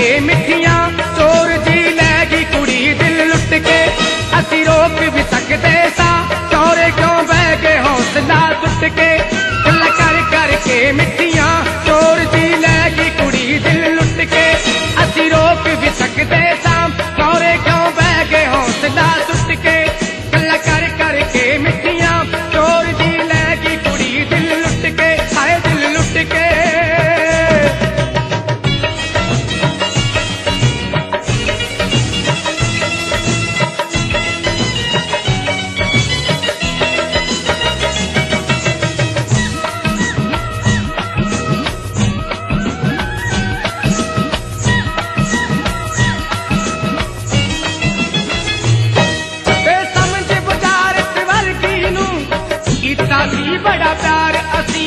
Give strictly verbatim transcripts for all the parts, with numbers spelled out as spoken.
करके मिठियां चोर जी लैगी कुड़ी दिल लुट के। असी रोक भी सकते सा चौरे क्यों बह गए हौसला टुट के। गल्ला कर करके मिठियां चोर जी लैगी कुड़ी दिल लुट के। असी रोक भी सकते सा चौरे क्यों बह गए हौसला टुट के। गल्ला कर करके मिठियां चोर जी लैगी कुड़ी दिल लुट के। हाय दिल लुट के। सी बड़ा प्यार असी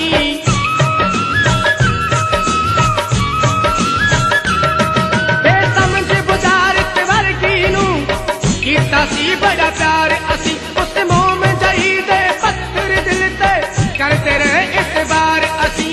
बेसमझ बुझारत वर्गी नू कीता सी बड़ा प्यार असी। उस मोम जही दे पत्थर दिल ते करते रहे इस बार असी।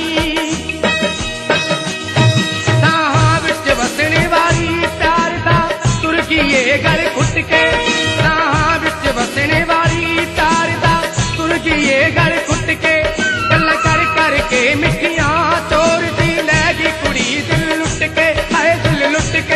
साहां विच वसने वाली प्यार दा तुर गईए गल घुट के। साहां विच वसने वाली प्यार दा तुर गईए गल घुट के। गल्ला कर करके मिठियां चोर दी लैगी कुड़ी दिल लुट के। हाय दिल लुट के।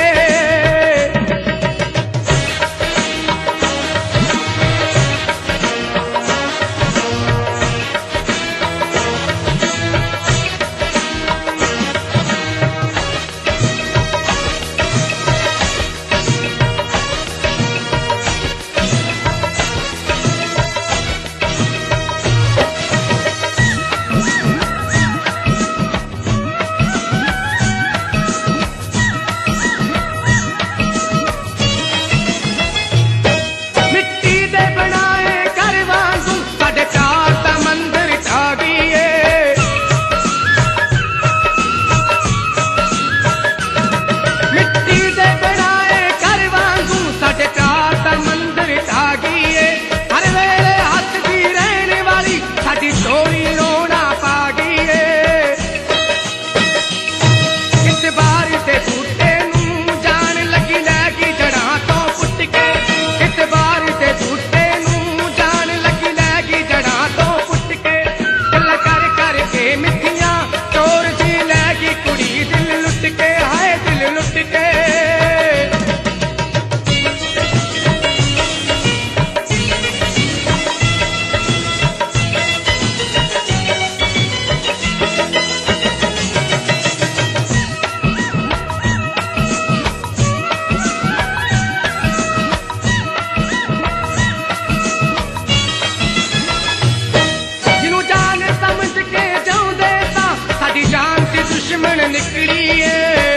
दुश्मन निकलिए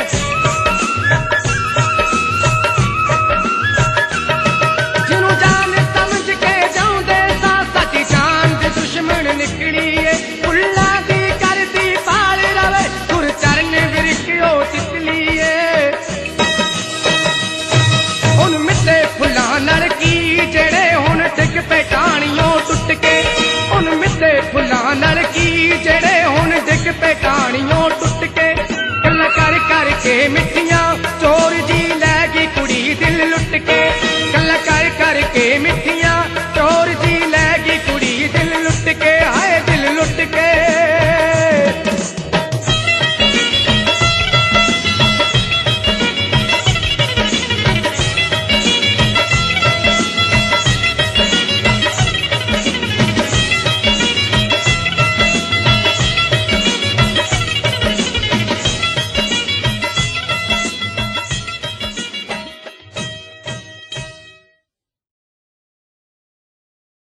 जिन्हों जान समझ के जाऊंदे सा साडी जान दे दुश्मन निकलिए। फुल्ला दी करदी पाल रवे गुर चरण विरखियो तितलिए। हुन मिट्टे फुल्ला नरकी जेड़े हुन डिग पे टाणियों टुट के। हुन मिट्टे फुल्ला नरकी जेड़े हुन डिग पे टाणियों